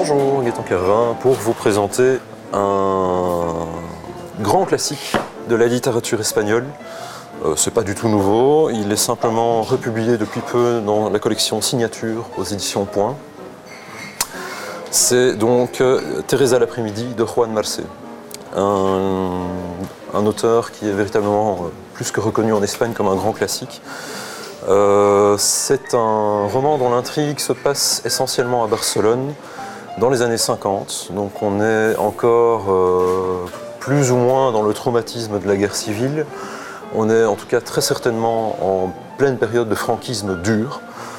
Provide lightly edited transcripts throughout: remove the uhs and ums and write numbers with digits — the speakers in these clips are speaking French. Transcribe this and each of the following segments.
Bonjour, Gaëtan Kervin, pour vous présenter un grand classique de la littérature espagnole. C'est pas du tout nouveau, il est simplement republié depuis peu dans la collection Signature aux éditions Point. C'est donc Teresa l'après-midi de Juan Marcé, un auteur qui est véritablement plus que reconnu en Espagne comme un grand classique. C'est un roman dont l'intrigue se passe essentiellement à Barcelone dans les années 50, donc on est encore plus ou moins dans le traumatisme de la guerre civile. On est en tout cas très certainement en pleine période de franquisme dur.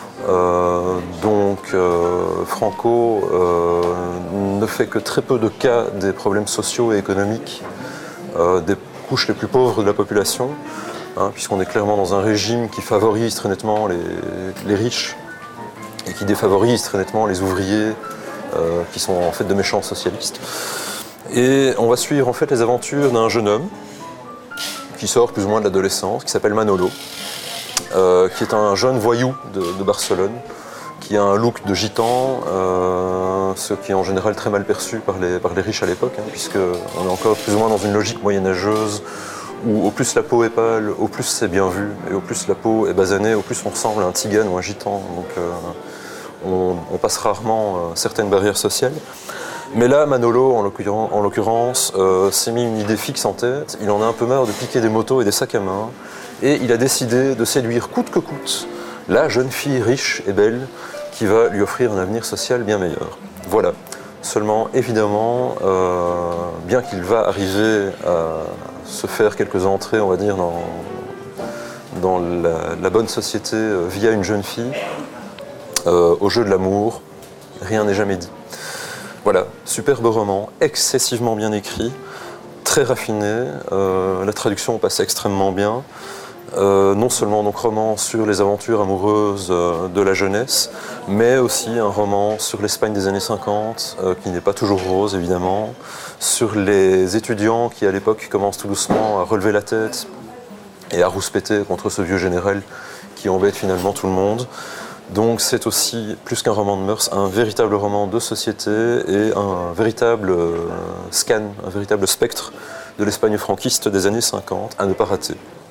Franco ne fait que très peu de cas des problèmes sociaux et économiques des couches les plus pauvres de la population, puisqu'on est clairement dans un régime qui favorise très nettement les riches et qui défavorise très nettement les ouvriers qui sont en fait de méchants socialistes. Et on va suivre en fait les aventures d'un jeune homme qui sort plus ou moins de l'adolescence, qui s'appelle Manolo, qui est un jeune voyou de Barcelone, qui a un look de gitan, ce qui est en général très mal perçu par les riches à l'époque, puisqu'on est encore plus ou moins dans une logique moyenâgeuse, où au plus la peau est pâle, au plus c'est bien vu, et au plus la peau est basanée, au plus on ressemble à un tzigane ou un gitan. Donc on passe rarement certaines barrières sociales. Mais là, Manolo, en l'occurrence, s'est mis une idée fixe en tête. Il en a un peu marre de piquer des motos et des sacs à main. Et il a décidé de séduire coûte que coûte la jeune fille riche et belle qui va lui offrir un avenir social bien meilleur. Voilà. Seulement, évidemment, bien qu'il va arriver à se faire quelques entrées, on va dire, dans la bonne société via une jeune fille, au jeu de l'amour, rien n'est jamais dit. Voilà, superbe roman, excessivement bien écrit, très raffiné, la traduction passe extrêmement bien. Non seulement donc roman sur les aventures amoureuses de la jeunesse, mais aussi un roman sur l'Espagne des années 50, qui n'est pas toujours rose évidemment, sur les étudiants qui à l'époque commencent tout doucement à relever la tête et à rouspéter contre ce vieux général qui embête finalement tout le monde. Donc c'est aussi, plus qu'un roman de mœurs, un véritable roman de société et un véritable scan, un véritable spectre de l'Espagne franquiste des années 50 à ne pas rater.